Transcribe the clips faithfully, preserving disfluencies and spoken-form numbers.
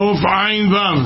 עין ו'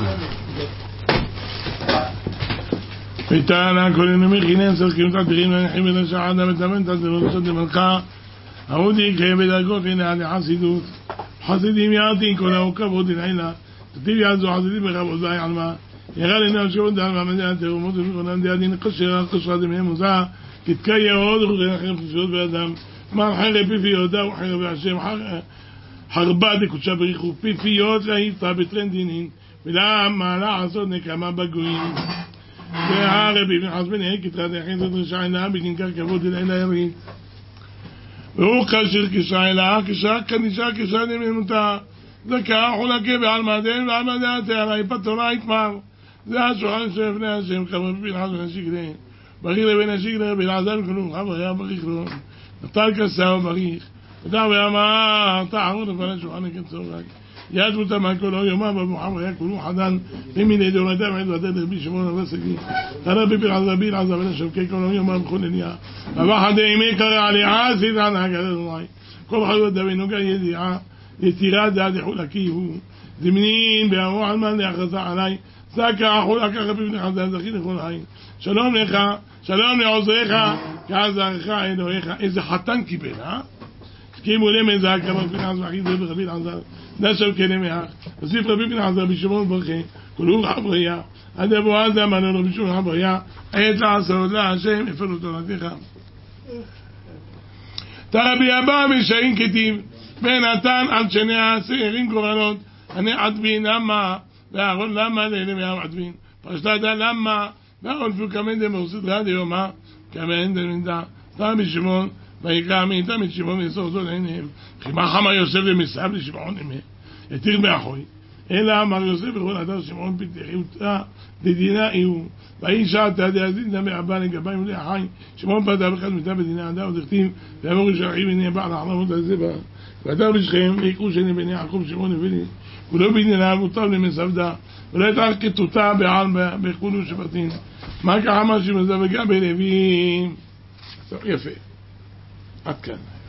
ותענה כולנו מכינן סרקים תתחילים לנחים ולשעדה ותאמן תתחילים לצד למלכה עמודי יקרה בדרגות הנה עד חסידות חסידים יעתין כל הכבוד אלילה תטיב יעזו חסידים בכבוד ואי על מה יראה לנו שעות דל ועמדי התרומות ובכונן די הדין קשר קשרה דמי מוזע כתקה יעוד וחיים אחרים חפשויות באדם מלחי לפיפיות דאו חיר בהשם חרבה דקודשה בריחו פיפיות להיפתה בטרנדינין ולמה לעשות נקמה בגויים והרבי בן חסבן יהיה כתרת יחין זאת רשע אלה בגין כך כבוד אלילה ירית והוא קשר קשרה אלה קשרה קנישה קשרה דמינותה זכה חולקה בעל מעדן ועל מעדן תארה יפתורה יתמר זה השולחן של בני השם חבר בן חסבן השקרה בריך לבן השקרה בן עזר וכלום חבר היה בריך לו נטל כסה ובריך ודאו ואמר תעמוד לפני השולחן כצור רק יעזבו אותם הכל יומה במוחמר היה כולו חדן למיני דורתם עד ודד רבי שמעון הרסקי הרבי בן עזר בן עזר בן השבקי כל יומה בכל עליה ובחד אימי קרא עליה סדרן הגד אדוני כל חיות דבי נוגע ידיעה יתירה דעת חולקי הוא זמנין באמו עלמן להכרזה עלי זקה חולקה רבי בן חסבן זכי לכל עין שלום לך שלום לעוזריך כעזרך אלוהיך איזה חתן קיבל אה קיימו להם זה הכמה בן עזר אחי זה ברבי עזר נשב כנמח וסיף רבי בן עזר בשמעון ברכי כולו חבריה עד אבו עזר מנון רבי שמעון חבריה עת לעשות להשם הפרו תורתך תרבי הבא משאין כתיב ונתן על שני העשירים גורלות אני עדבין למה ואהרון למה לאלה מהים עדבין פרשת למה ואהרון פו כמן דמורסית רד יומה כמן דמנדה תרבי שמעון ויקרא מאיתם את שמעון ויסור זו לעיניהם חימה חמה יוסף ומסב לשמעון אמה יתיר מאחוי אלא אמר יוסף וכל אדר שמעון פתחיותה לדינה איהו ואי שעתה דהזין דמי הבא לגביים ולאחיים שמעון פתח בכלל מיתה בדינה עדה ודכתים ואמרו שרחי בני הבא לחלמות על זה ואתר בשכם ויקרו שני בני יעקב שמעון וביני ולא בדינה אבותיו למסבדה ולא יתער כתותה בעל בכולו שבטין מה ככה מה שמזה וגע בלווים יפה עד כאן